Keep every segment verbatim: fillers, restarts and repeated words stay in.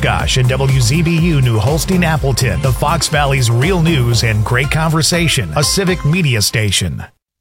Oshkosh and W Z B U New Holstein Appleton, the Fox Valley's real news and great conversation, a civic media station.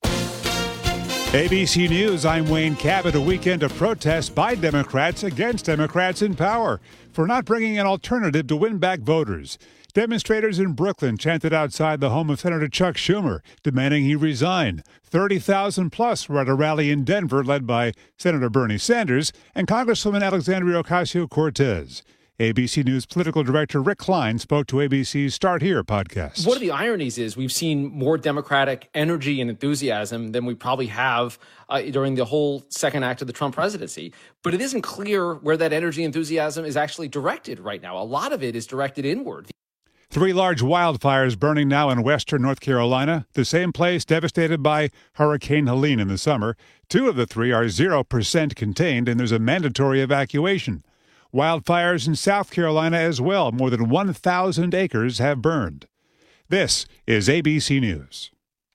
A B C News, I'm Wayne Cabot. A weekend of protests by Democrats against Democrats in power for not bringing an alternative to win back voters. Demonstrators in Brooklyn chanted outside the home of Senator Chuck Schumer, demanding he resign. thirty thousand plus were at a rally in Denver led by Senator Bernie Sanders and Congresswoman Alexandria Ocasio-Cortez. A B C News political director Rick Klein spoke to A B C's Start Here podcast. One of the ironies is we've seen more Democratic energy and enthusiasm than we probably have uh, during the whole second act of the Trump presidency. But it isn't clear where that energy and enthusiasm is actually directed right now. A lot of it is directed inward. Three large wildfires burning now in western North Carolina, the same place devastated by Hurricane Helene in the summer. Two of the three are zero percent contained, and there's a mandatory evacuation. Wildfires in South Carolina as well. More than one thousand acres have burned. This is A B C News.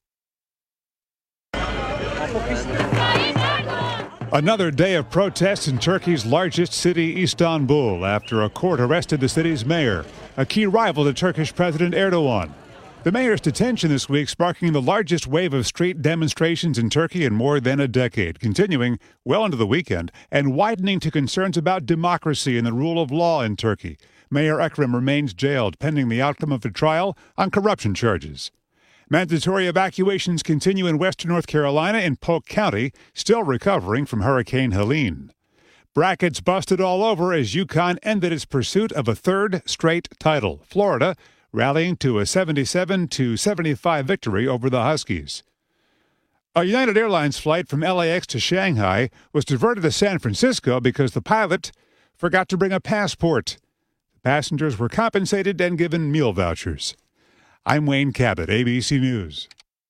Another day of protests in Turkey's largest city, Istanbul, after a court arrested the city's mayor, a key rival to Turkish President Erdogan. The mayor's detention this week sparking the largest wave of street demonstrations in Turkey in more than a decade, continuing well into the weekend and widening to concerns about democracy and the rule of law in Turkey. Mayor Ekrem remains jailed pending the outcome of a trial on corruption charges. Mandatory evacuations continue in western North Carolina in Polk County, still recovering from Hurricane Helene. Brackets busted all over as UConn ended its pursuit of a third straight title. Florida rallying to a seventy-seven to seventy-five victory over the Huskies. A United Airlines flight from L A X to Shanghai was diverted to San Francisco because the pilot forgot to bring a passport. Passengers were compensated and given meal vouchers. I'm Wayne Cabot, A B C News.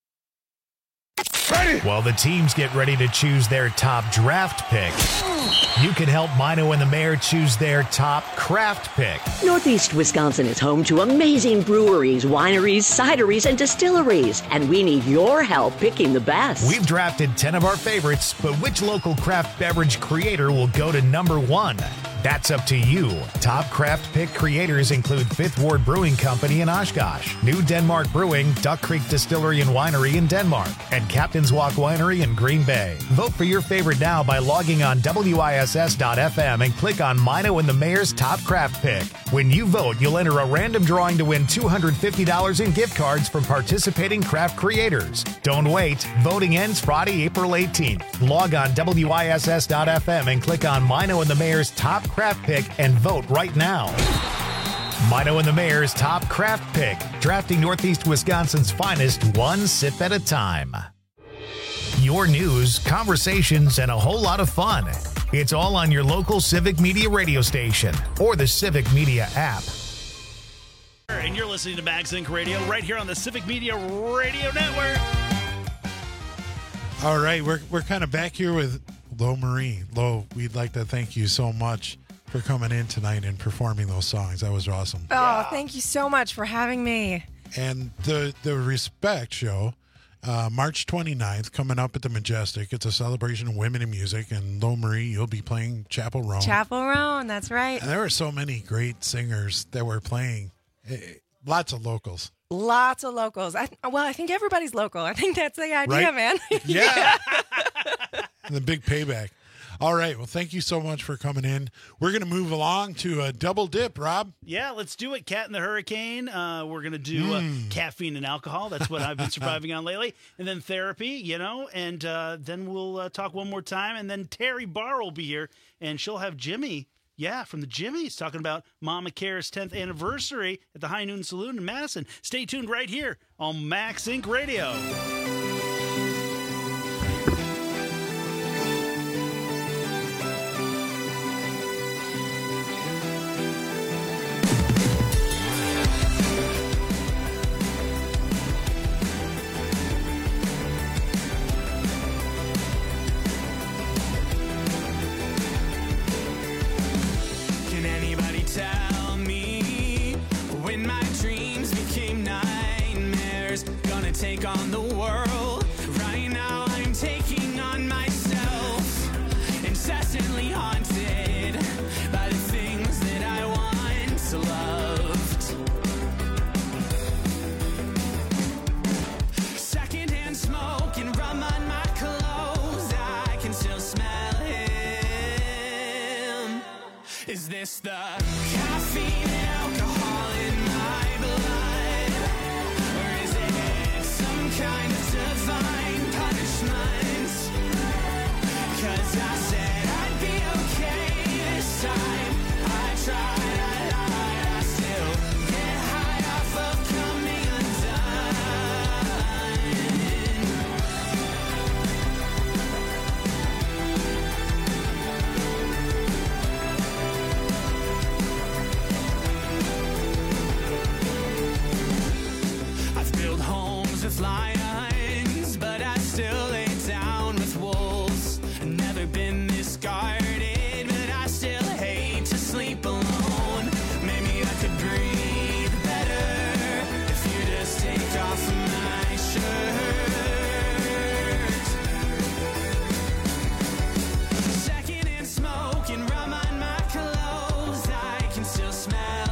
Ready? While the teams get ready to choose their top draft pick, you can help Mino and the Mayor choose their top craft pick. Northeast Wisconsin is home to amazing breweries, wineries, cideries, and distilleries, and we need your help picking the best. We've drafted ten of our favorites, but which local craft beverage creator will go to number one? That's up to you. Top craft pick creators include Fifth Ward Brewing Company in Oshkosh, New Denmark Brewing, Duck Creek Distillery and Winery in Denmark, and Captain's Walk Winery in Green Bay. Vote for your favorite now by logging on W I S S dot F M and click on Mino and the Mayor's Top Craft Pick. When you vote, you'll enter a random drawing to win two hundred fifty dollars in gift cards from participating craft creators. Don't wait. Voting ends Friday, April eighteenth. Log on W I S S dot F M and click on Mino and the Mayor's Top Craft Pick and vote right now. Mino and the Mayor's Top Craft Pick, drafting Northeast Wisconsin's finest one sip at a time. Your news, conversations, and a whole lot of fun. It's all on your local Civic Media radio station or the Civic Media app. And you're listening to MagZinc Radio right here on the Civic Media Radio Network. All right, we're we're kind of back here with Lo Marie. Lo, we'd like to thank you so much for coming in tonight and performing those songs. That was awesome. Oh, yeah. Thank you so much for having me. And the the Respect Show, uh, March twenty-ninth, coming up at the Majestic. It's a celebration of women in music. And Lo Marie, you'll be playing Chapel Roan. Chapel Roan, that's right. And there were so many great singers that were playing. Lots of locals. Lots of locals. I, well, I think everybody's local. I think that's the idea, right? man. Yeah. And the big payback. All right. Well, thank you so much for coming in. We're going to move along to a double dip, Rob. Yeah, let's do it. Cat in the Hurricane. Uh, we're going to do mm. uh, caffeine and alcohol. That's what I've been surviving on lately. And then therapy, you know, and uh, then we'll uh, talk one more time. And then Terry Barr will be here, and she'll have Jimmy. Yeah, from the Jimmys, talking about Mama Care's tenth anniversary at the High Noon Saloon in Madison. Stay tuned right here on MagZinc Radio. Take on the world. this the caffeine and alcohol in my blood? Or is it some kind of divine punishment? 'Cause I said I'd be okay this time. I tried, I lied, I still get high off of coming with lions, but I still lay down with wolves. Never been this guarded, but I still hate to sleep alone. Maybe I could breathe better if you just take off my shirt. Second in smoke and rum on my clothes, I can still smell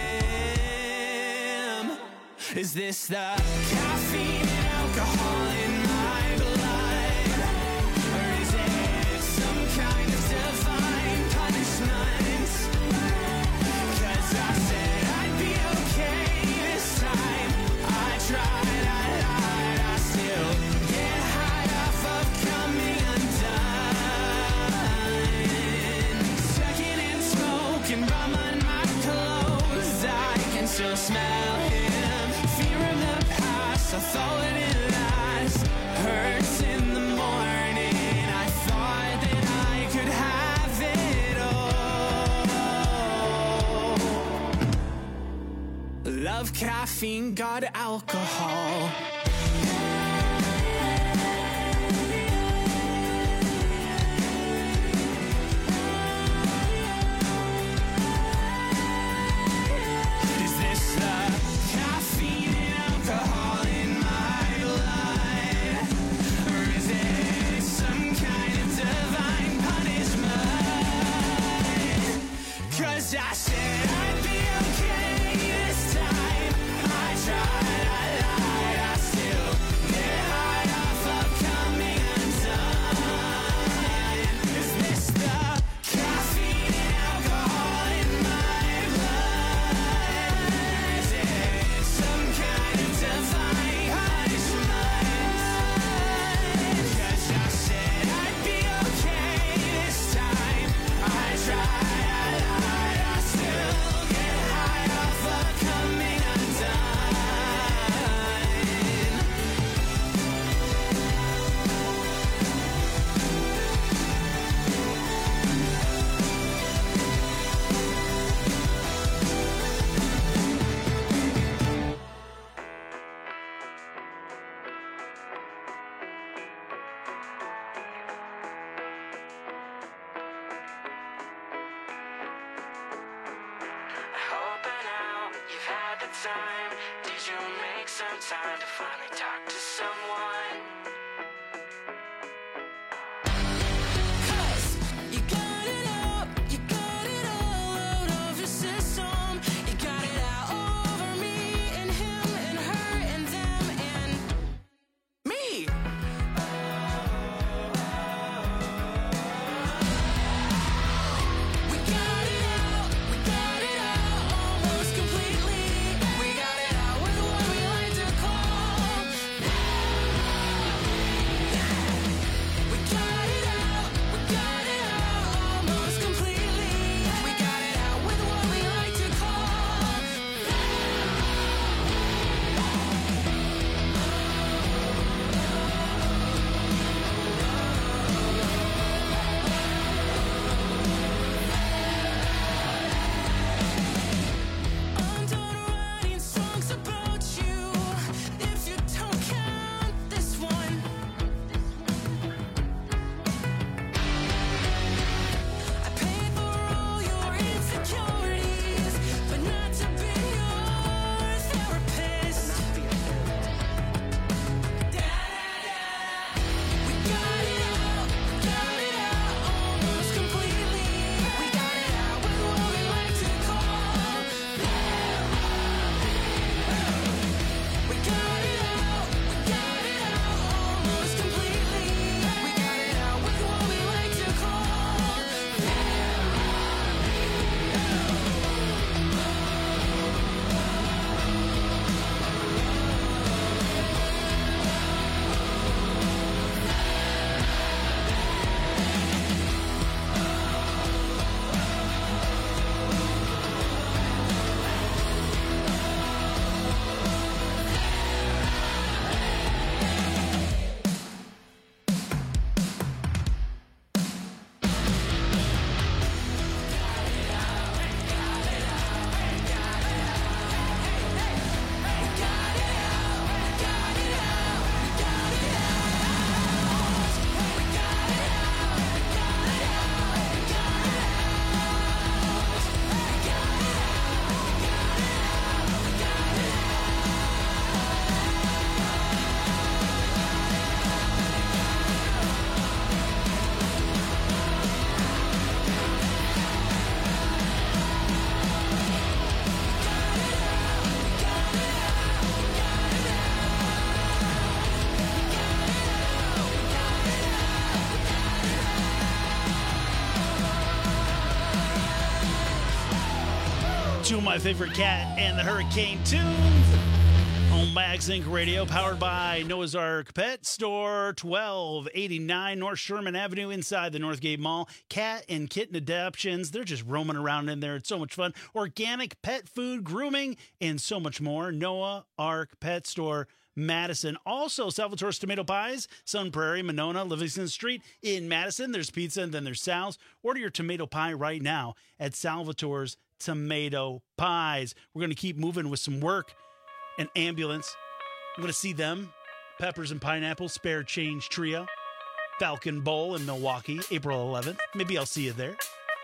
him. Is this the caffeine and alcohol in my blood? Or is it some kind of divine punishment? 'Cause I said I'd be okay this time. I tried, I lied, I still get high off of coming undone. Second in smoke and rum on my clothes, I can still smell him. Fear of the past, I thought it last. Hurts in the morning, I thought that I could have it all. Love caffeine, got alcohol. I said I'd be okay this time. I tried, I lied, I still get high off of coming undone. Is this the caffeine and alcohol in my blood? Is it some kind of divine punishment? 'Cause I said I'd be okay this time. I tried. Time. Did you make some time to finally talk to someone? 'Cause you got it out, you got it all out of your system. You got it out over me and him and her and them and me. We got it out, we got it out almost completely. We got it out with what we like to call Two of my favorite Cat and the Hurricane tunes on Max Inc Radio, powered by Noah's Ark Pet Store, twelve eighty-nine North Sherman Avenue inside the Northgate Mall. Cat and kitten adoptions, they're just roaming around in there. It's so much fun. Organic pet food, grooming, and so much more. Noah Ark Pet Store, Madison. Also, Salvatore's Tomato Pies, Sun Prairie, Monona, Livingston Street in Madison. There's pizza and then there's Sal's. Order your tomato pie right now at Salvatore's Tomato Pies. We're going to keep moving with some work and ambulance. I'm going to see them. Peppers and Pineapple, Spare Change Trio, Falcon Bowl in Milwaukee, April eleventh. Maybe I'll see you there.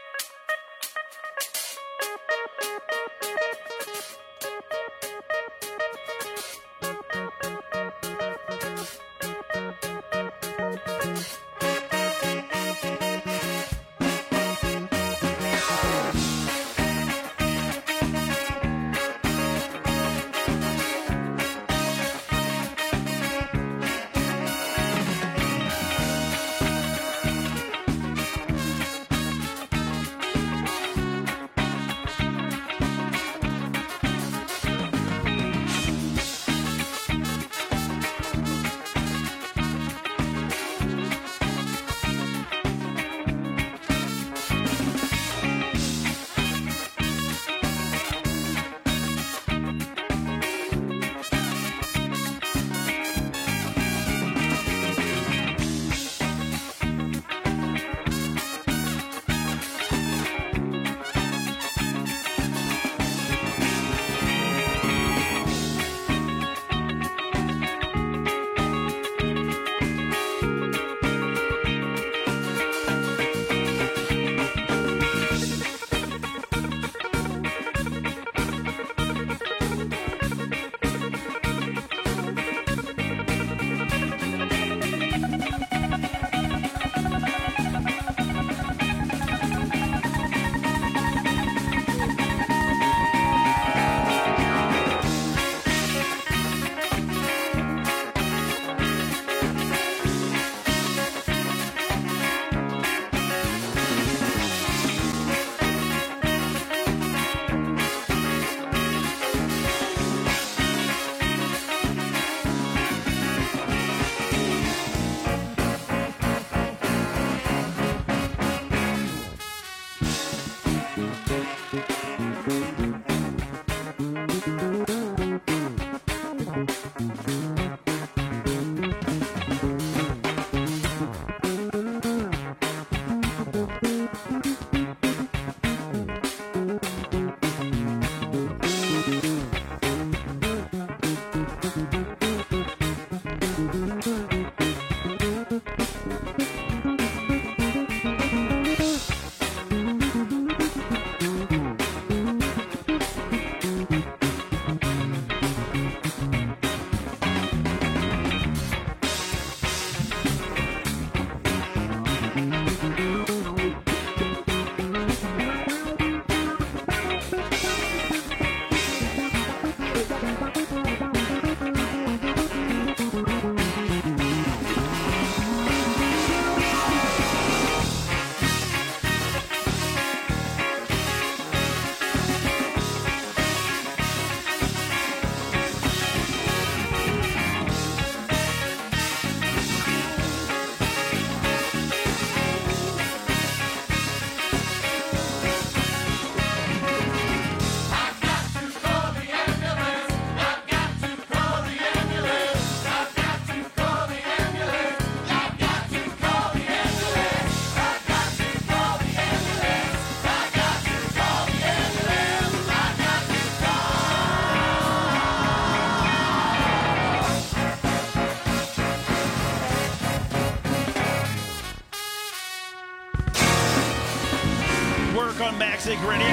Maxic Radio.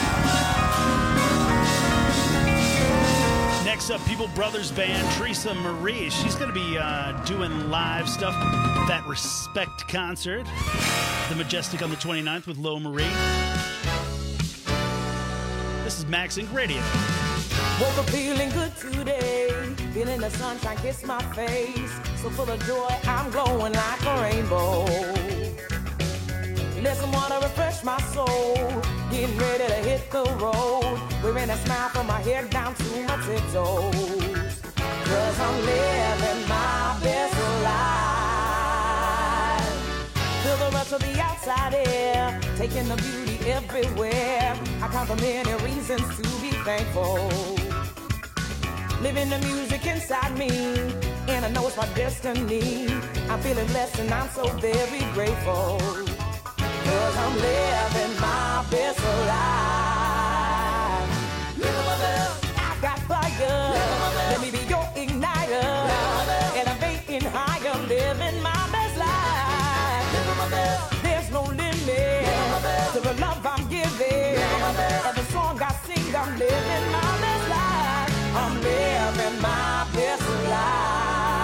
Next up, People Brothers Band, Teresa Marie. She's going to be uh, doing live stuff at that Respect concert. The Majestic on the twenty-ninth with Lo Marie. This is Max Inc Radio. Woke up feeling good today, feeling the sunshine kiss my face. So full of joy, I'm glowing like a rainbow. Let some water refresh my soul, getting ready to hit the road. and a smile from my head down to my tiptoes. Cause I'm living my best life. Feel the rush of the outside air, taking the beauty everywhere. I count the many reasons to be thankful. Living the music inside me, and I know it's my destiny. I'm feeling blessed and I'm so very grateful. Cause I'm living my best life. Living my best. I got fire. Let me be your igniter. Elevating higher, living my best life. Living my best. There's no limit to the love I'm giving. Every song I sing, I'm living my best life. I'm living my best life.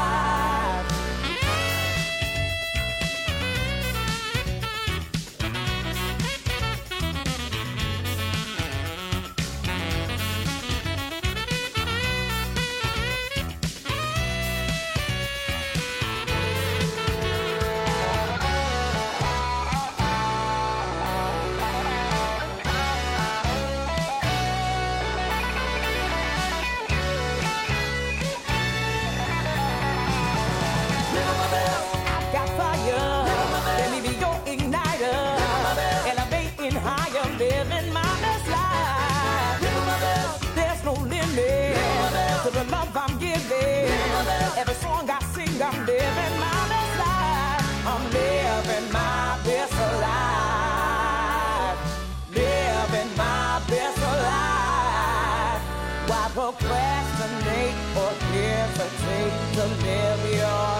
Living my best life. There's no limit to the love I'm giving. Every song I sing, I'm living my best life. I'm living my best life. Living my best life. Why procrastinate or hesitate to live your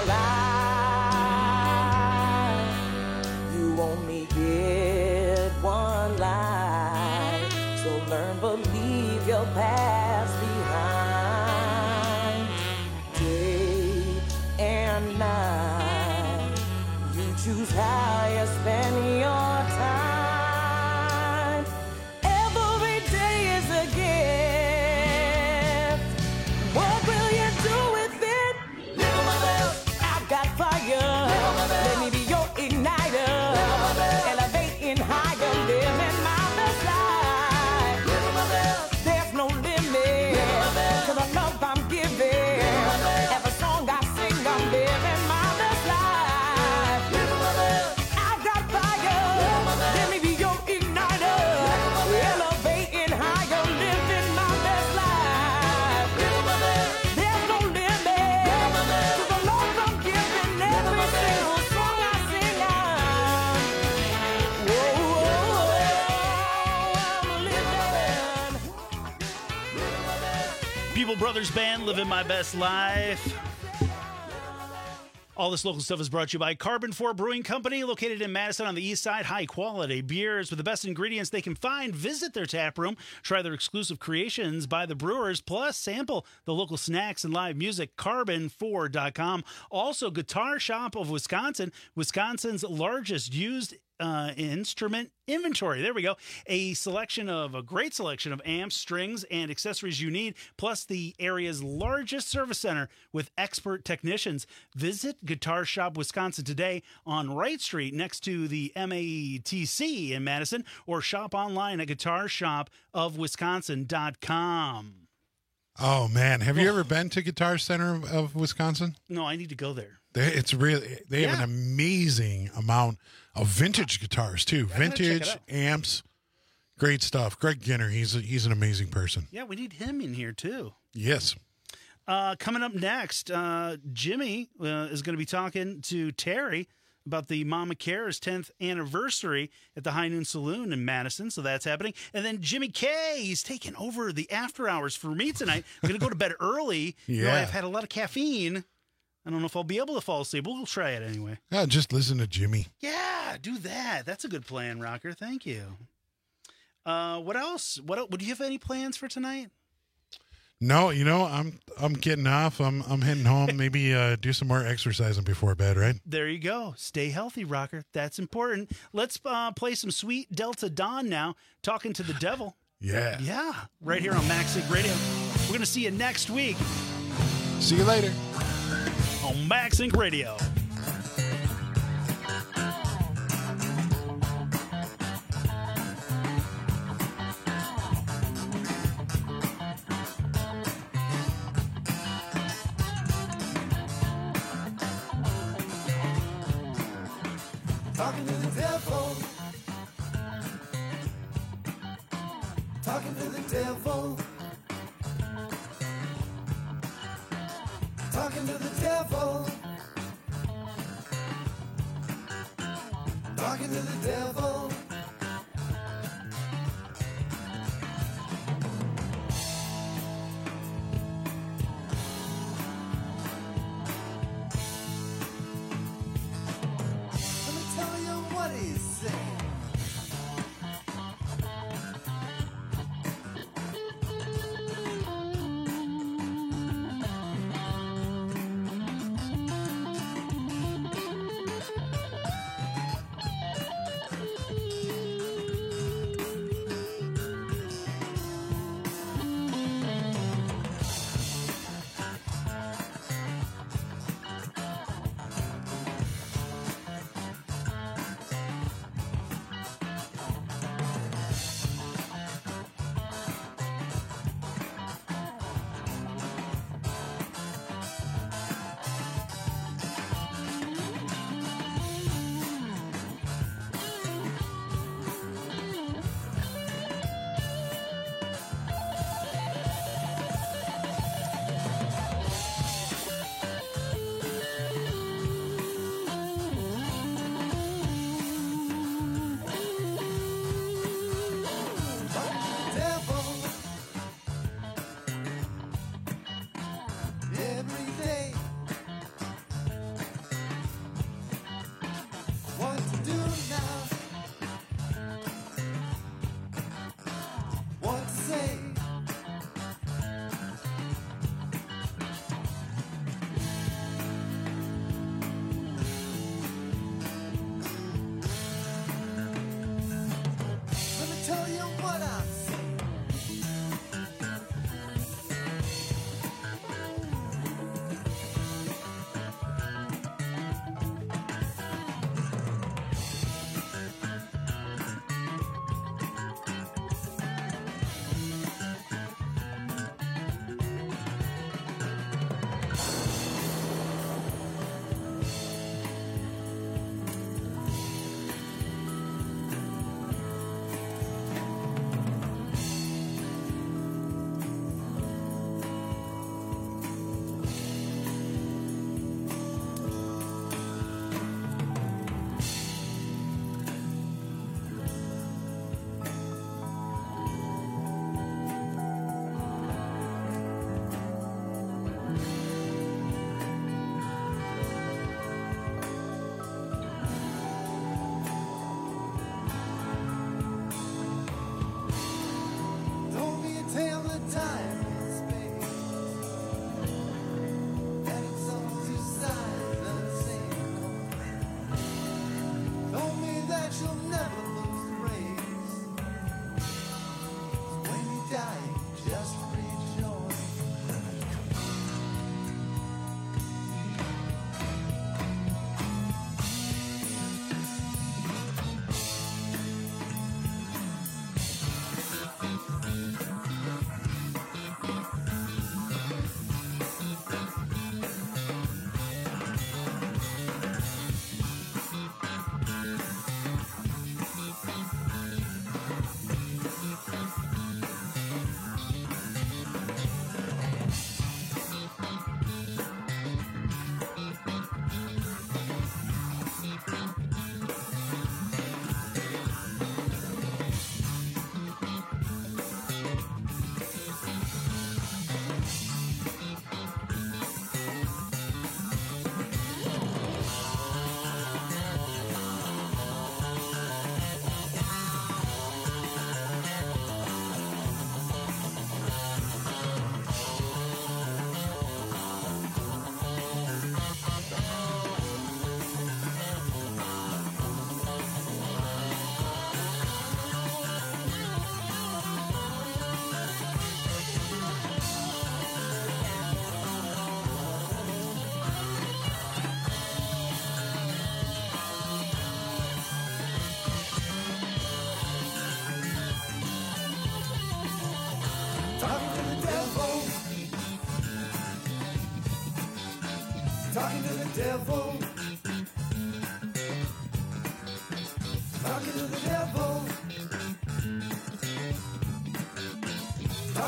life? You only get one life, so learn, believe your past behind. Day and night, you choose how you spend your time. Every day is a gift. What will you do with it? Live my best. I've got fire. Let me be your igniter. Elevating higher, living my best life. There's no limit to the love I'm giving. Every song I sing, I'm living my best life. I've got fire. Let me be your igniter. Elevating higher, living my best life. There's no limit to the love I'm giving. Every single song I sing, I'm People Brothers Band, Living My Best Life. All this local stuff is brought to you by Carbon four Brewing Company, located in Madison on the east side. High quality beers with the best ingredients they can find. Visit their tap room, try their exclusive creations by the brewers, plus sample the local snacks and live music. carbon four dot com. Also, Guitar Shop of Wisconsin, Wisconsin's largest used Uh, instrument inventory. There we go. A selection of a great selection of amps, strings, and accessories you need, plus the area's largest service center with expert technicians. Visit Guitar Shop Wisconsin today on Wright Street next to the M A T C in Madison, or shop online at guitar shop of wisconsin dot com. Oh man, have you ever been to Guitar Center of, of Wisconsin? No, I need to go there. They, it's really they have Yeah. an amazing amount of vintage guitars too. I gotta check it Vintage out. amps, great stuff. Greg Ginner, he's a, he's an amazing person. Yeah, we need him in here too. Yes. Uh, coming up next, uh, Jimmy uh, is going to be talking to Terry about the Mama Cares tenth anniversary at the High Noon Saloon in Madison. So that's happening. And then Jimmy K, he's taking over the after hours for me tonight. I'm going to go to bed early. You know, Yeah. I've had a lot of caffeine. I don't know if I'll be able to fall asleep. We'll try it anyway. Yeah, just listen to Jimmy. Yeah, do that. That's a good plan, Rocker. Thank you. Uh, what else? What else? Would you have any plans for tonight? No, you know, I'm I'm getting off. I'm I'm heading home. Maybe uh, do some more exercising before bed, right? There you go. Stay healthy, Rocker. That's important. Let's uh, play some sweet Delta Dawn now. Talking to the Devil. Yeah. Yeah. Right here on Max Sync Radio. We're going to see you next week See you later. on Max Sync Radio. Talking to the devil. Talking to the devil. Talking to the devil. Talking to the devil. Let me tell you what he's saying.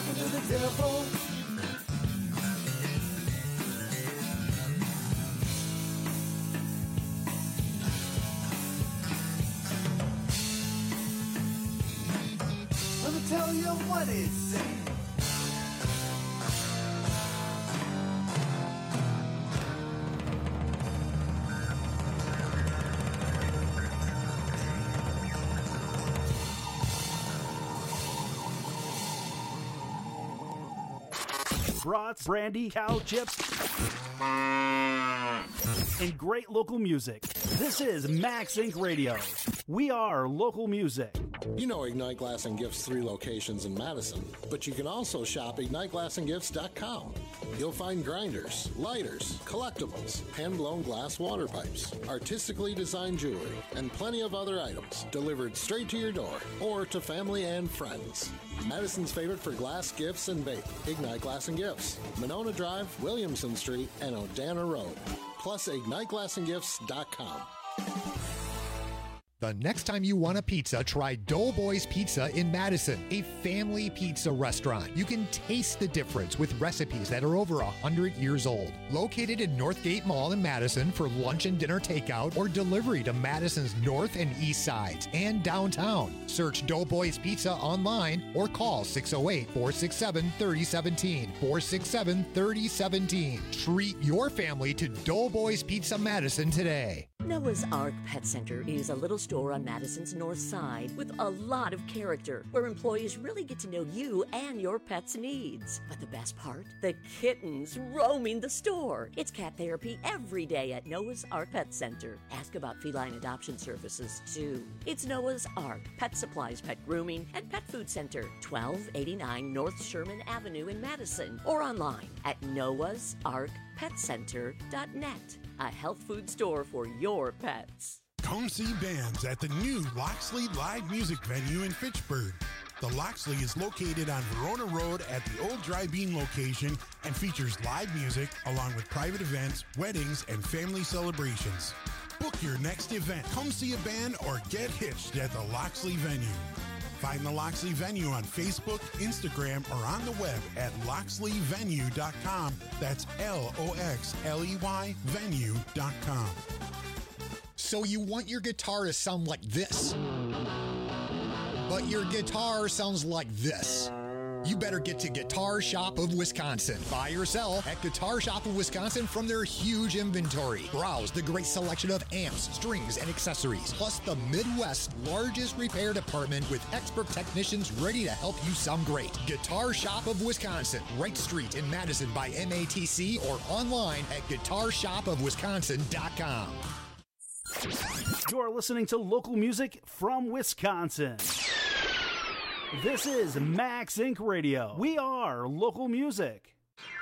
talking to the devil. Let me tell you what it's saying. Brats, brandy, cow chips, and great local music. This is Max Incorporated. Radio. We are local music. You know Ignite Glass and Gifts' three locations in Madison, but you can also shop ignite glass and gifts dot com. You'll find grinders, lighters, collectibles, hand-blown glass water pipes, artistically designed jewelry, and plenty of other items delivered straight to your door or to family and friends. Madison's favorite for glass gifts and bake, Ignite Glass and Gifts, Monona Drive, Williamson Street, and Odana Road. Plus ignite glass and gifts dot com. The next time you want a pizza, try Doughboys Pizza in Madison, a family pizza restaurant. You can taste the difference with recipes that are over one hundred years old. Located in Northgate Mall in Madison for lunch and dinner takeout or delivery to Madison's north and east sides and downtown. Search Doughboys Pizza online or call six oh eight, four six seven, three oh one seven, four six seven, three oh one seven. Treat your family to Doughboys Pizza Madison today. Noah's Ark Pet Center is a little store on Madison's north side with a lot of character where employees really get to know you and your pet's needs. But the best part? The kittens roaming the store. It's cat therapy every day at Noah's Ark Pet Center. Ask about feline adoption services too. It's Noah's Ark Pet Supplies, Pet Grooming, and Pet Food Center, twelve eighty-nine North Sherman Avenue in Madison, or online at noahs ark pet center dot net. A health food store for your pets. Come see bands at the new Loxley Live Music Venue in Fitchburg. The Loxley is located on Verona Road at the old Dry Bean location and features live music along with private events, weddings, and family celebrations. Book your next event. Come see a band or get hitched at the Loxley venue. Find the Loxley venue on Facebook, Instagram, or on the web at loxley venue dot com. That's L O X L E Y venue dot com. So you want your guitar to sound like this, but your guitar sounds like this. You better get to Guitar Shop of Wisconsin. Buy or sell at Guitar Shop of Wisconsin from their huge inventory. Browse the great selection of amps, strings, and accessories, plus the Midwest's largest repair department with expert technicians ready to help you sound great. Guitar Shop of Wisconsin, Wright Street in Madison by M A T C or online at guitar shop of wisconsin dot com. You're listening to local music from Wisconsin. This is Max Incorporated. Radio. We are local music.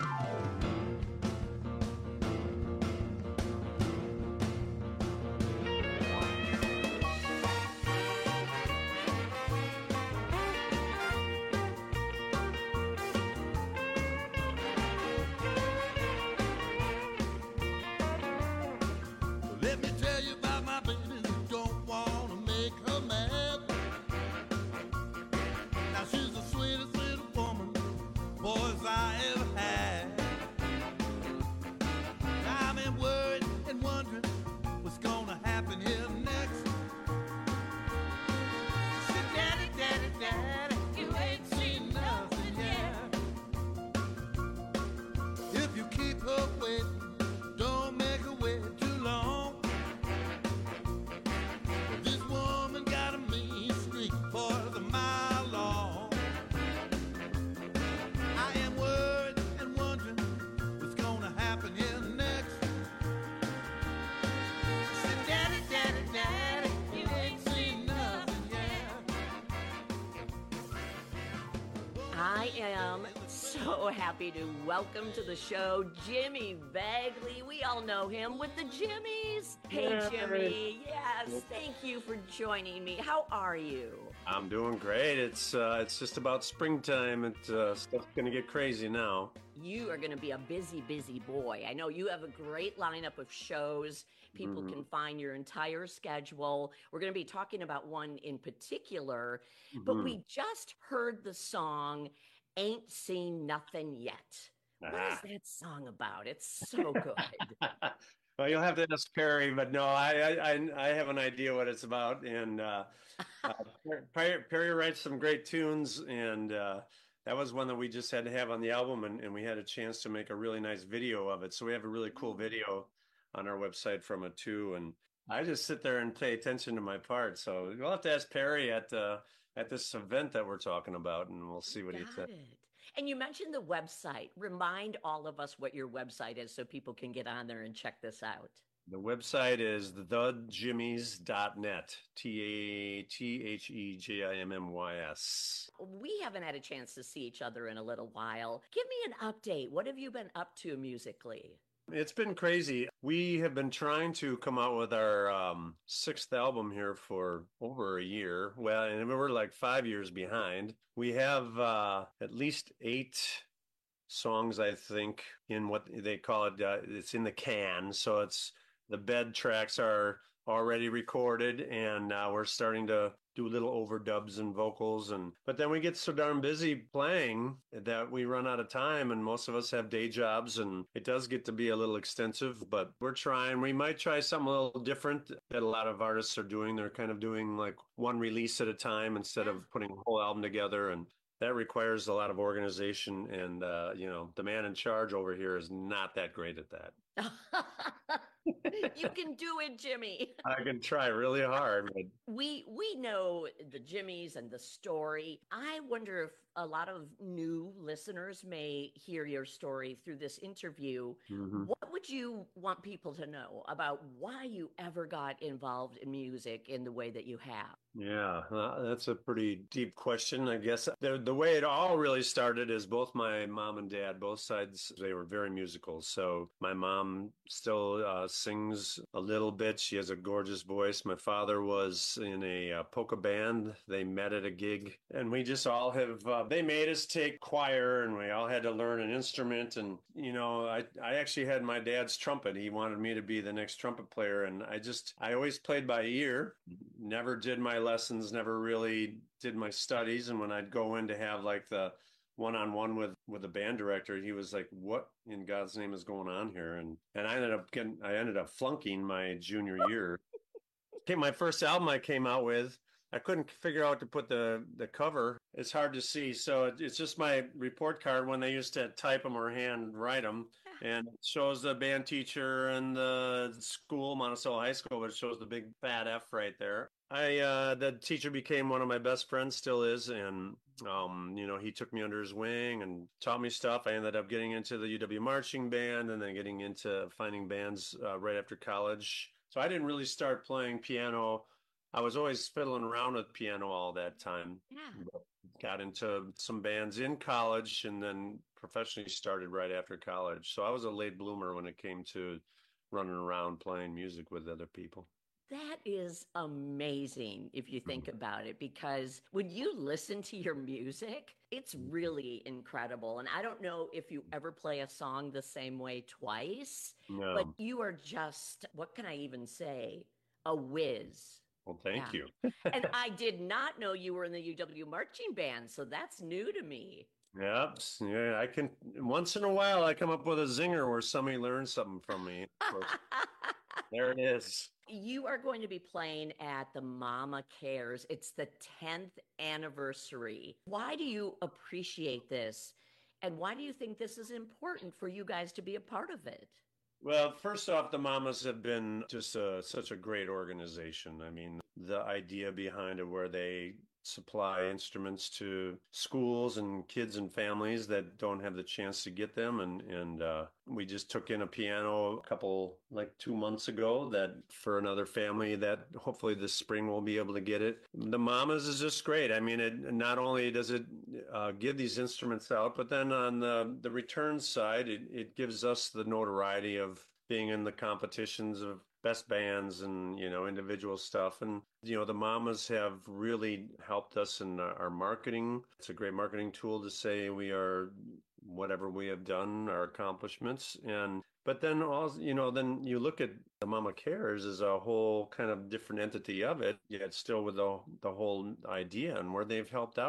Let me tell you about my baby who don't want to make her mad. Now she's the sweetest little woman boys I ever had. I've been worried and wondering what's gonna happen here next. She said, Daddy, Daddy, Daddy, you ain't seen nothing yet. If you keep her waiting, don't make her wait too long. This woman got a mean streak for the mile long. I am worried and wondering what's gonna happen here next. She said, Daddy, Daddy, Daddy, you ain't seen nothing yet. I am so happy to welcome to the show Jimmy Bagley. We all know him with the Jimmies. Hey, Yay. Jimmy. Yes, thank you for joining me. How are you? I'm doing great. It's uh, it's just about springtime, and uh, stuff's gonna get crazy now. You are going to be a busy, busy boy. I know you have a great lineup of shows. People Mhm. can find your entire schedule. We're going to be talking about one in particular, but Mhm. we just heard the song Ain't Seen Nothing Yet. What Ah. is that song about? It's so good. Well, you'll have to ask Perry, but no, I I I I have an idea what it's about, and uh, uh, Perry, Perry writes some great tunes, and uh, that was one that we just had to have on the album, and, and we had a chance to make a really nice video of it. So we have a really cool video on our website from it too, and I just sit there and pay attention to my part. So you'll have to ask Perry at uh, at this event that we're talking about, and we'll see what he Got says. it. And you mentioned the website. Remind all of us what your website is so people can get on there and check this out. The website is the jimmys dot net, T A T H E J I M M Y S. We haven't had a chance to see each other in a little while. Give me an update. What have you been up to musically? It's been crazy. We have been trying to come out with our um, sixth album here for over a year. Well, and we're like five years behind. We have uh, at least eight songs, I think, in what they call it. Uh, it's in the can. So it's the bed tracks are already recorded, and uh, we're starting to do little overdubs and vocals, and but then we get so darn busy playing that we run out of time, and most of us have day jobs, and it does get to be a little extensive, but we're trying. We might try something a little different that a lot of artists are doing. They're kind of doing like one release at a time instead of putting a whole album together, and that requires a lot of organization, and uh, you know, the man in charge over here is not that great at that. You can do it, Jimmy. I can try really hard, but We we know the Jimmys and the story. I wonder if a lot of new listeners may hear your story through this interview. Mhm. What would you want people to know about why you ever got involved in music in the way that you have? Yeah, uh, that's a pretty deep question, I guess. The the way it all really started is both my mom and dad, both sides, they were very musical. So my mom still uh, sings a little bit. She has a gorgeous voice. My father was in a uh, polka band. They met at a gig, and we just all have, uh, they made us take choir, and we all had to learn an instrument. And, you know, I, I actually had my dad's trumpet. He wanted me to be the next trumpet player. And I just, I always played by ear, never did my lessons, never really did my studies. And when I'd go in to have like the one-on-one with with the band director, he was like, what in God's name is going on here? And and I ended up getting I ended up flunking my junior year. Okay, my first album I came out with, I couldn't figure out to put the the cover. It's hard to see, so it, it's just my report card when they used to type them or hand write them, and it shows the band teacher and the school, Monticello High School, but it shows the big fat F right there. I uh, the teacher became one of my best friends, still is, and um, you know, he took me under his wing and taught me stuff. I ended up getting into the U W marching band, and then getting into finding bands uh, right after college. So I didn't really start playing piano. I was always fiddling around with piano all that time. Yeah. But got into some bands in college, and then professionally started right after college. So I was a late bloomer when it came to running around playing music with other people. That is amazing if you think about it, because when you listen to your music, it's really incredible. And I don't know if you ever play a song the same way twice, No. but you are just, what can I even say? A whiz. Well, thank Yeah. you. And I did not know you were in the U W marching band, so that's new to me. Yep. Yeah, I can once in a while I come up with a zinger where somebody learns something from me. There it is. You are going to be playing at the Mama Cares. It's the tenth anniversary. Why do you appreciate this? And why do you think this is important for you guys to be a part of it? Well, first off, the Mamas have been just a, such a great organization. I mean, the idea behind it, where they supply instruments to schools and kids and families that don't have the chance to get them. And, and uh, we just took in a piano a couple, like two months ago, that for another family that hopefully this spring we'll be able to get it. The Mamas is just great. I mean, it not only does it uh, give these instruments out, but then on the, the return side, it, it gives us the notoriety of being in the competitions of best bands and, you know, individual stuff. And, you know, the Mamas have really helped us in our marketing. It's a great marketing tool to say we are whatever we have done, our accomplishments. And, but then also, you know, then you look at the Mama Cares as a whole kind of different entity of it, yet still with the, the whole idea and where they've helped out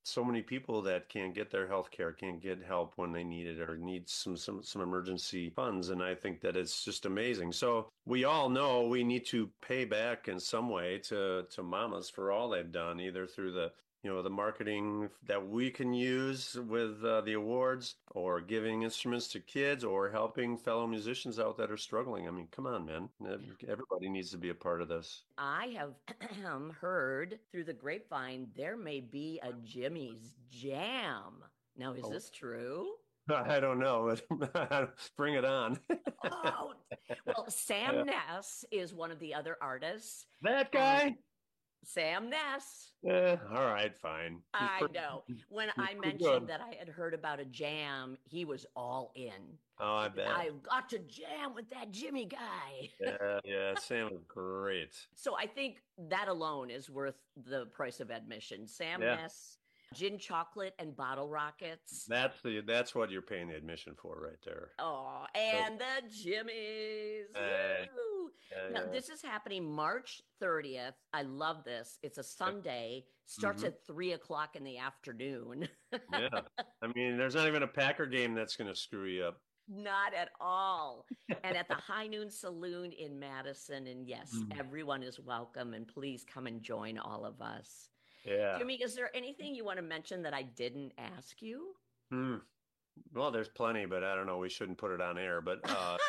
so many people that can't get their health care, can't get help when they need it, or need some, some, some emergency funds. And I think that it's just amazing. So we all know we need to pay back in some way to, to mamas for all they've done, either through the you know, the marketing that we can use with uh, the awards, or giving instruments to kids, or helping fellow musicians out that are struggling. I mean, come on, man. Everybody needs to be a part of this. I have heard through the grapevine there may be a Jimmy's Jam. Now, is Oh. this true? I don't know. Bring it on. Oh, well, Sam Yeah. Ness is one of the other artists. That guy? Sam Ness. Eh, all right, fine. He's I pretty- know. When he's I pretty mentioned good. that I had heard about a jam, he was all in. Oh, I bet. I've got to jam with that Jimmy guy. Yeah, yeah. Sam was great. So I think that alone is worth the price of admission. Sam Yeah. Ness, Gin Chocolate and Bottle Rockets. That's the that's what you're paying the admission for right there. Oh, and the Jimmys. Hey. Woo. Yeah, Now, yeah. this is happening March thirtieth. I love this. It's a Sunday, starts Mhm. at three o'clock in the afternoon. Yeah. I mean, there's not even a Packer game that's going to screw you up. Not at all. And at the High Noon Saloon in Madison. And yes, Mhm. everyone is welcome. And please come and join all of us. Yeah. Jimmy, is there anything you want to mention that I didn't ask you? Hmm. Well, there's plenty, but I don't know. We shouldn't put it on air. But uh,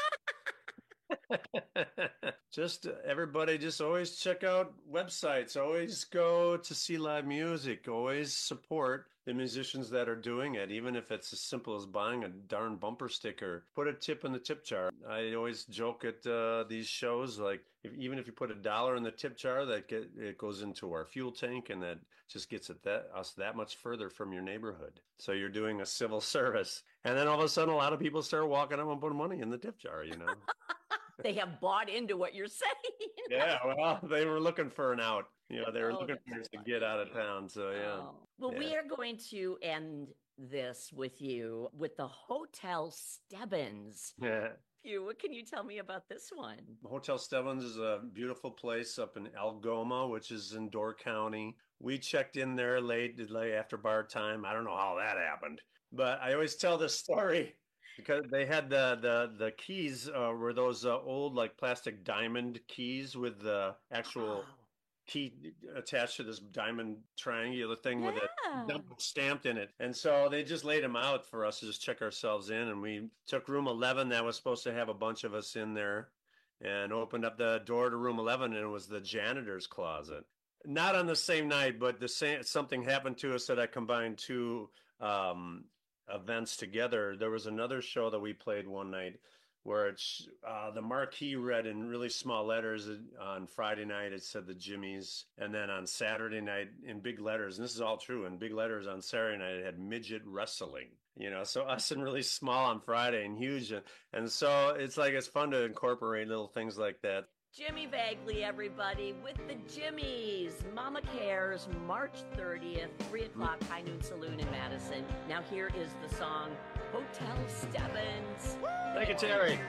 just uh, everybody, just always check out websites. Always go to see live music. Always support the musicians that are doing it, even if it's as simple as buying a darn bumper sticker. Put a tip in the tip jar. I always joke at uh, these shows, like if, even if you put a dollar in the tip jar, that get, it goes into our fuel tank, and that just gets it that us that much further from your neighborhood. So you're doing a civil service, and then all of a sudden, a lot of people start walking up and putting money in the tip jar. You know. They have bought into what you're saying. Yeah, well, they were looking for an out. You know, they were Oh, looking for to get out of town. So yeah. Oh. Well, we Yeah. are going to end this with you with the Hotel Stebbins. Yeah. You, what can you tell me about this one? Hotel Stebbins is a beautiful place up in Algoma, which is in Door County. We checked in there late, late after bar time. I don't know how that happened, but I always tell this story because they had the the the keys uh, were those uh, old like plastic diamond keys with the actual key attached to this diamond triangular thing with Yeah. a number stamped in it. And so they just laid them out for us to just check ourselves in. And we took room eleven that was supposed to have a bunch of us in there, and opened up the door to room eleven, and it was the janitor's closet. Not on the same night, but the same something happened to us that I combined two um, events together. There was another show that we played one night where it's uh, the marquee read in really small letters. On Friday night it said the Jimmys, and then on Saturday night in big letters, and this is all true, in big letters on Saturday night it had midget wrestling. You know, so us in really small on Friday and huge, and so it's like it's fun to incorporate little things like that. Jimmy Bagley, everybody, with the Jimmies. Mama Cares, March thirtieth, three o'clock, High Noon Saloon in Madison. Now here is the song, Hotel Stebbins. Thank you, Terry.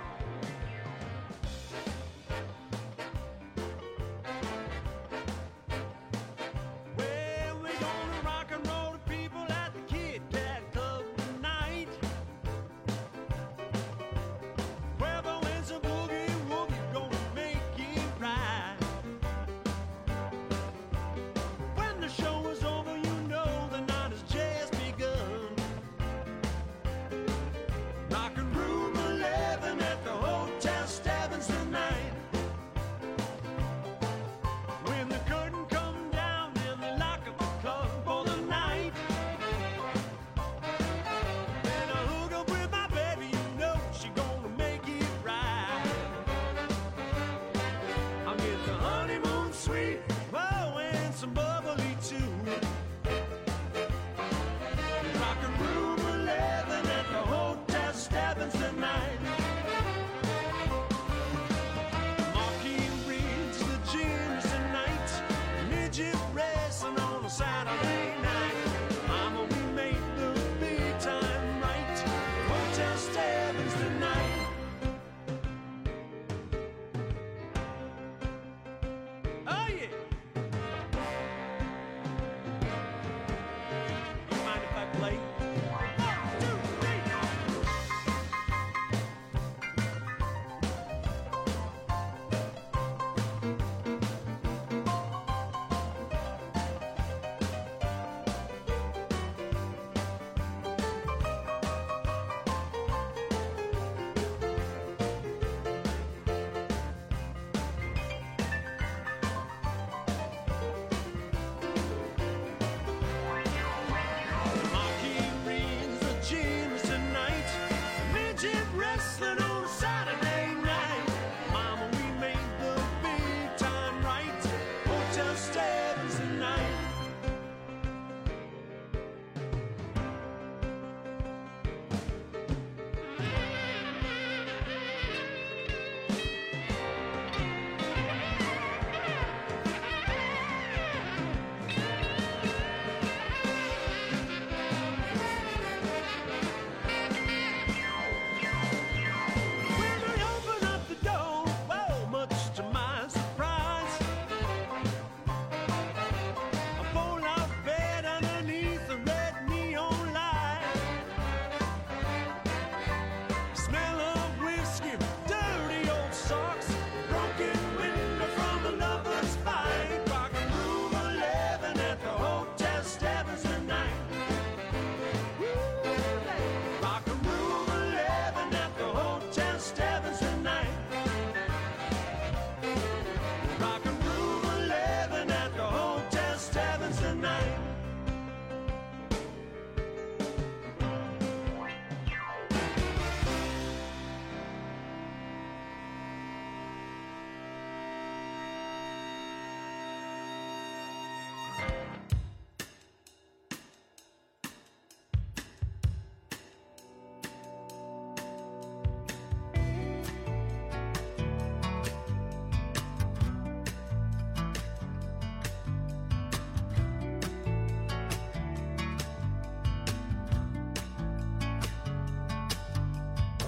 Well, we're gonna rock and roll the people at the Kit Kat Club tonight. Cuervo and some boogie woogie gonna make it right. When the show is over, you know the night has just begun. Rockin' room eleven at the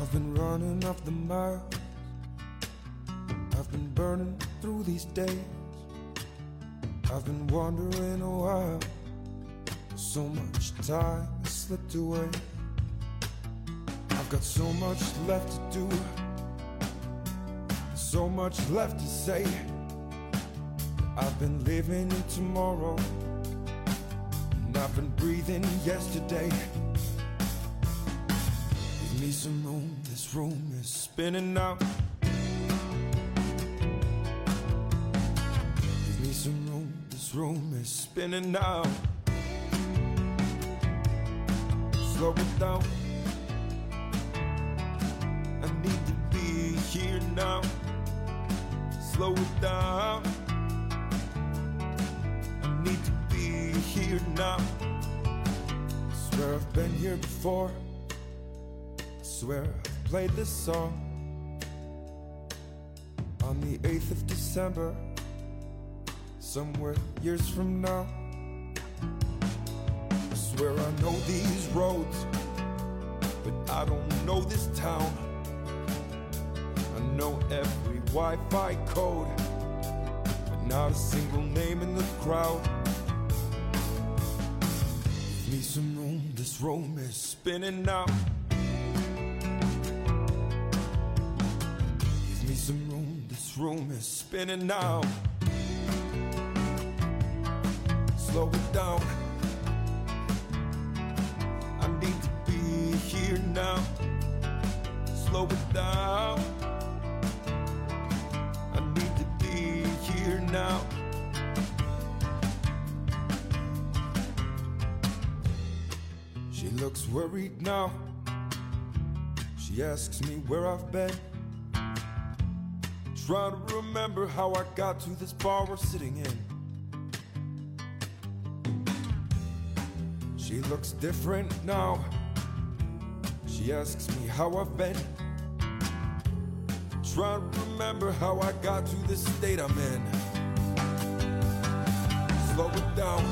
I've been running off the miles. I've been burning through these days. I've been wondering a while. So much time has slipped away. I've got so much left to do, so much left to say. I've been living in tomorrow, and I've been breathing yesterday. Give me some room, this room is spinning out. Give me some room, this room is spinning out. Slow it down. I need to be here now. Slow it down. I need to be here now. I swear I've been here before. I swear I've played this song on the eighth of December, somewhere years from now. I swear I know these roads, but I don't know this town. I know every Wi-Fi code, but not a single name in the crowd. Give me some room, this room is spinning now. Give me some room, this room is spinning now. Slow it down. I need to be here now. Slow it down. I need to be here now. She looks worried now. She asks me where I've been. Trying to remember how I got to this bar we're sitting in. She looks different now. She asks me how I've been. Trying to remember how I got to this state I'm in. Slow it down.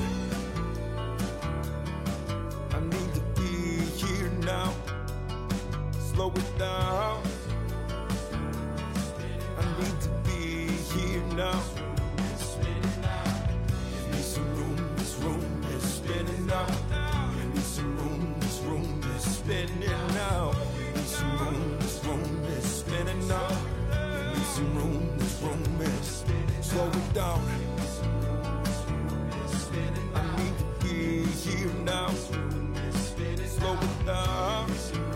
I need to be here now. Slow it down. I need to be here now. Give me some room, this room is spinning now. Give me some room, this room is spinning now. Give me some room, this room is spinning now. Give me some room, this room is spinning. Slow it down. I need to be here now. Slow it down.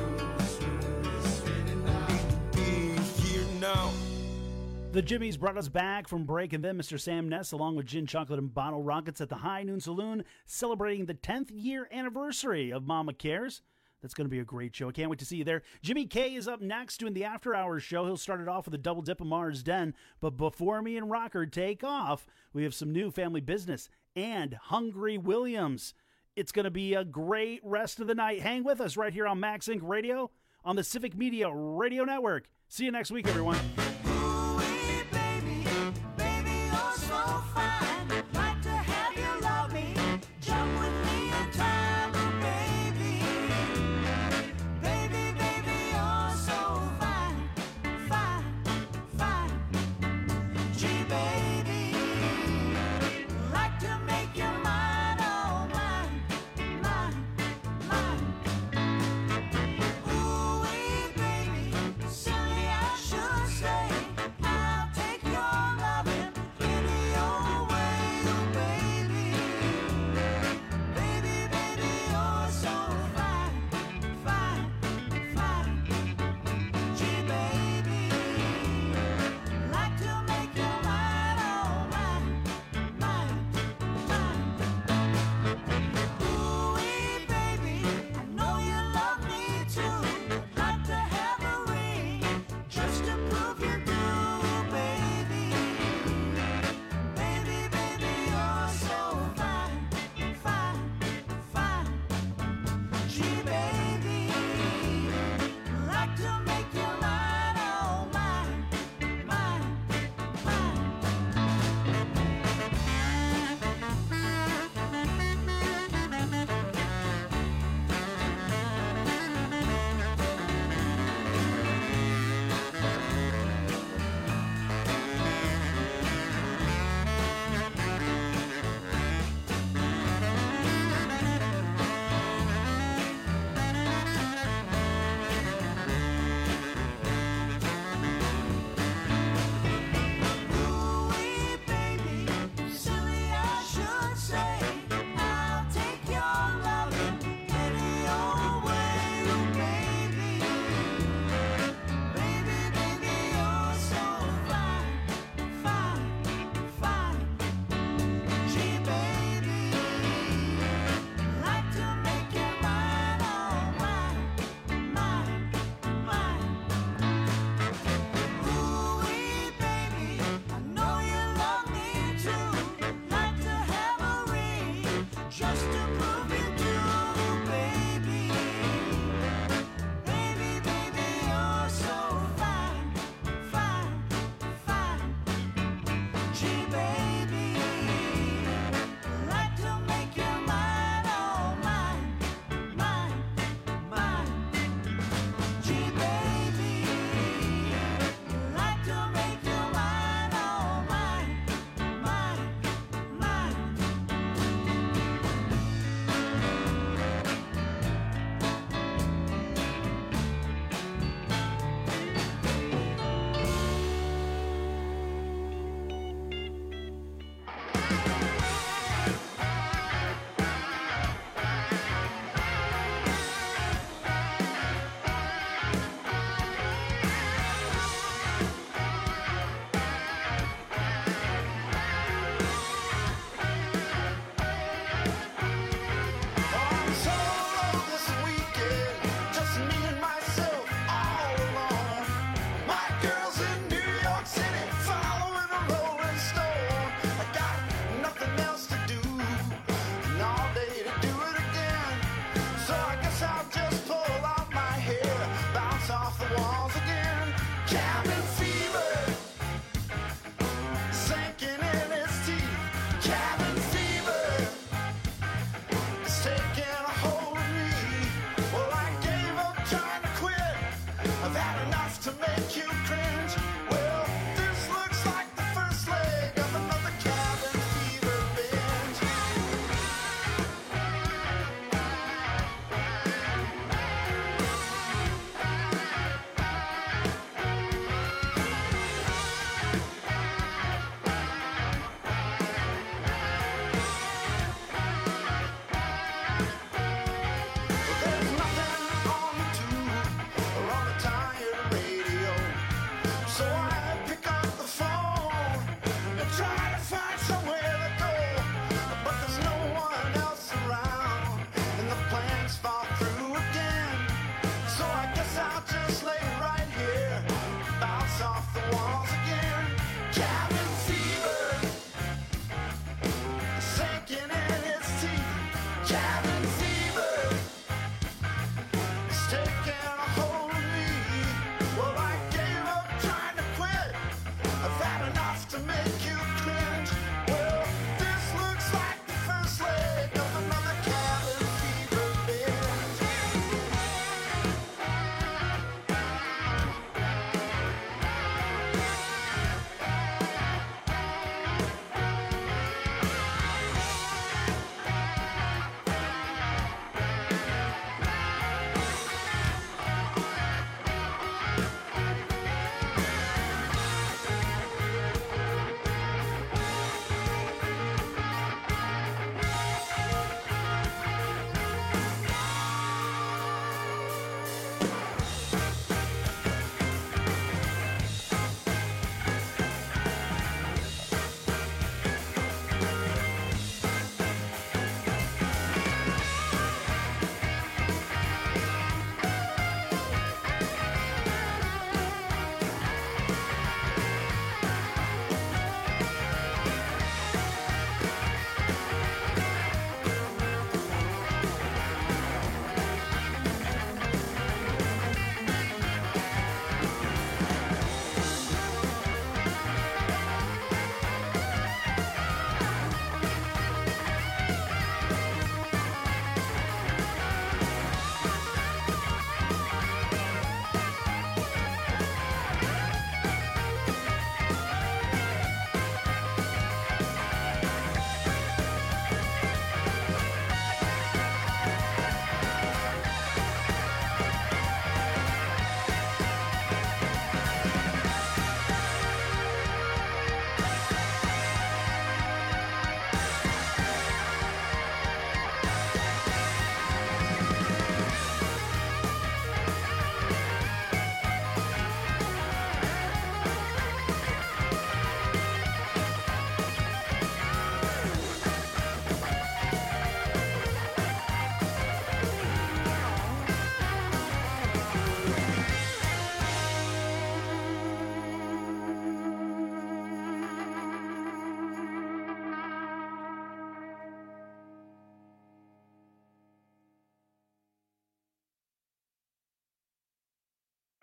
I need to be here now. The Jimmies brought us back from break, and then Mister Sam Ness, along with Gin, Chocolate, and Bottle Rockets at the High Noon Saloon, celebrating the tenth year anniversary of Mama Cares. That's going to be a great show. I can't wait to see you there. Jimmy K is up next doing the After Hours show. He'll start it off with a double dip of Mars Den. But before me and Rocker take off, we have some new family business and Hungry Williams. It's going to be a great rest of the night. Hang with us right here on Max Inc Radio on the Civic Media Radio Network. See you next week, everyone. Say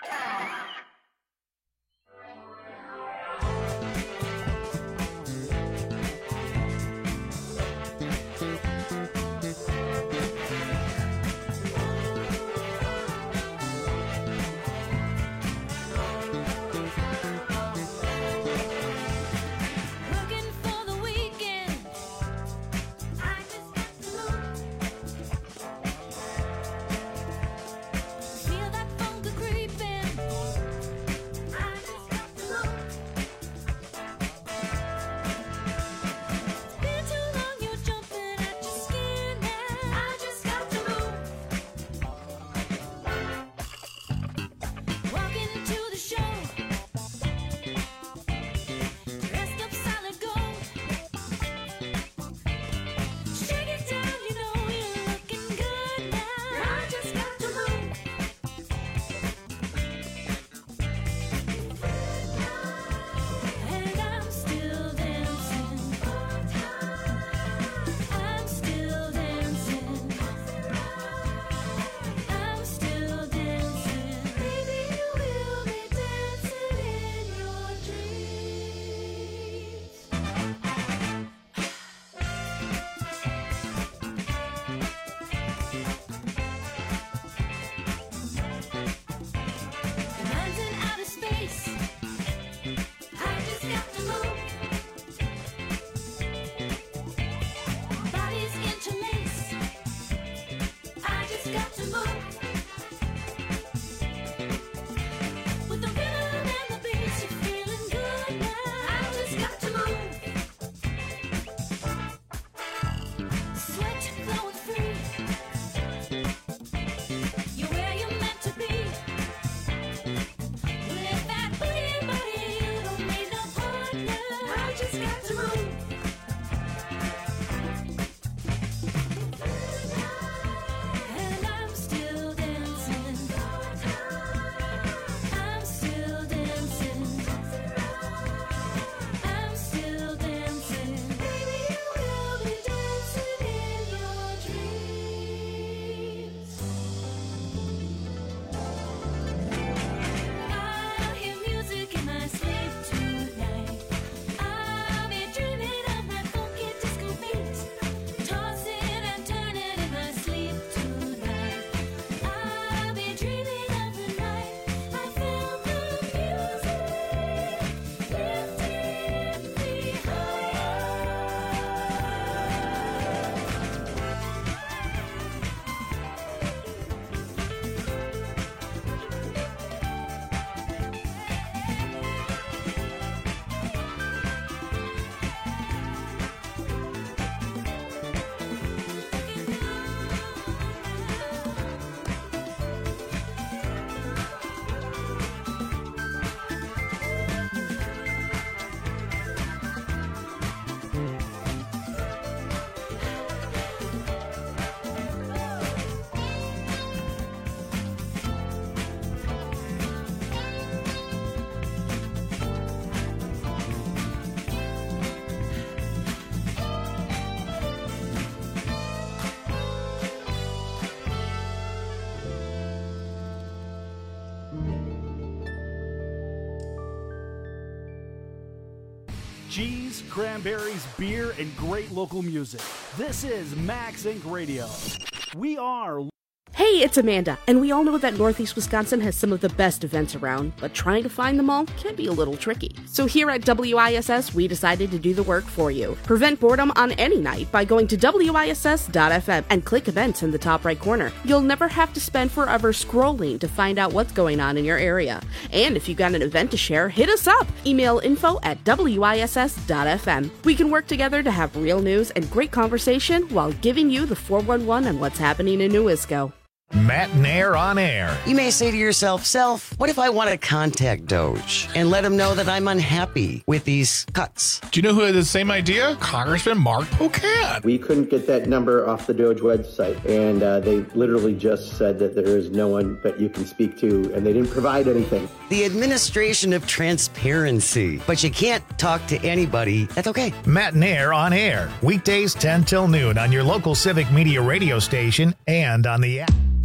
Cheese, cranberries, beer, and great local music. This is Max Incorporated. Radio. We are... Hey, it's Amanda, and we all know that Northeast Wisconsin has some of the best events around, but trying to find them all can be a little tricky. So here at W I S S, we decided to do the work for you. Prevent boredom on any night by going to W I S S dot F M and click events in the top right corner. You'll never have to spend forever scrolling to find out what's going on in your area. And if you got an event to share, hit us up. Email info at W I S S dot F M. We can work together to have real news and great conversation while giving you the four one one on what's happening in Newisco. Matt Nair on air. You may say to yourself, Self, what if I want to contact Doge and let him know that I'm unhappy with these cuts? Do you know who had the same idea? Congressman Mark Pocan. We couldn't get that number off the Doge website, and uh, they literally just said that there is no one that you can speak to, and they didn't provide anything. The administration of transparency. But you can't talk to anybody. That's okay. Matt Nair on air. Weekdays ten till noon on your local Civic Media radio station and on the app.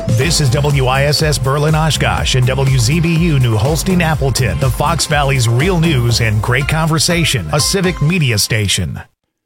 This is W I S S Berlin Oshkosh and W Z B U New Holstein Appleton, the Fox Valley's real news and great conversation, a civic media station.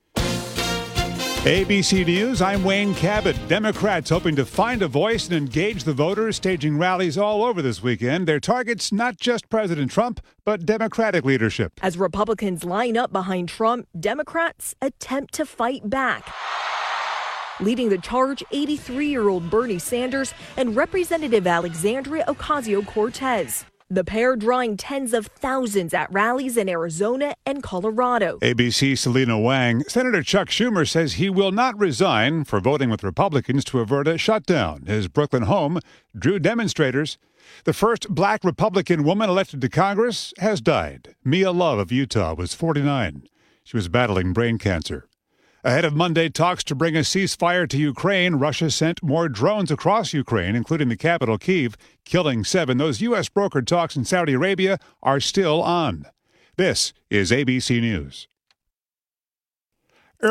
A B C News, I'm Wayne Cabot. Democrats hoping to find a voice and engage the voters, staging rallies all over this weekend. Their targets not just President Trump, but Democratic leadership. As Republicans line up behind Trump, Democrats attempt to fight back. Leading the charge, eighty-three-year-old Bernie Sanders and Representative Alexandria Ocasio-Cortez. The pair drawing tens of thousands at rallies in Arizona and Colorado. A B C's Selena Wang. Senator Chuck Schumer says he will not resign for voting with Republicans to avert a shutdown. His Brooklyn home drew demonstrators. The first black Republican woman elected to Congress has died. Mia Love of Utah was forty-nine. She was battling brain cancer. Ahead of Monday talks to bring a ceasefire to Ukraine, Russia sent more drones across Ukraine, including the capital, Kyiv, killing seven. Those U S brokered talks in Saudi Arabia are still on. This is A B C News.